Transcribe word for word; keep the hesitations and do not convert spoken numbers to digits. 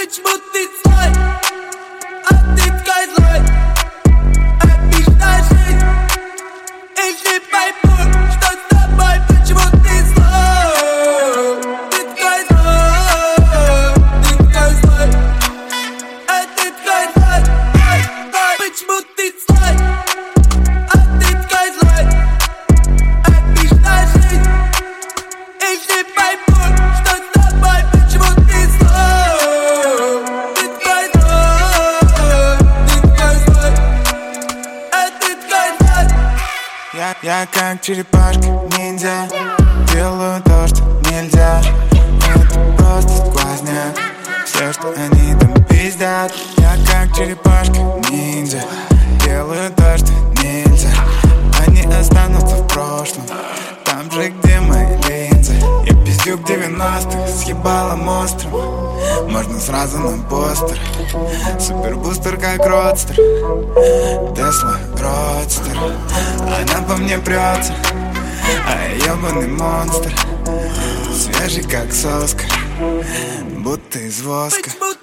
Почему ты злой? А ты такой злой. Обижаешь жизнь. И не пойму, что с тобой. Почему ты злой? Ты такой злой. Ты такой злой. А ты такой злой. Почему ты злой? А ты такой злой. Обижаешь жизнь. И не пойму, что с тобой. Почему ты злой? Ты такой злой. Ты такой злой. А ты такой злой. Я, я как черепашка, ниндзя. Делаю то, что нельзя. Это просто сквозняк. Все, что они там пиздят. Я как черепашка, ниндзя. Делаю то, что нельзя. Они останутся в прошлом. Там же, где мои линзы. Я пиздюк девяностых с ебалом острым. Можно сразу на постер. Супербустер как родстер. Тесла родстер. Она по мне прется, а я ебаный монстр. Свежий как соска, будто из воска.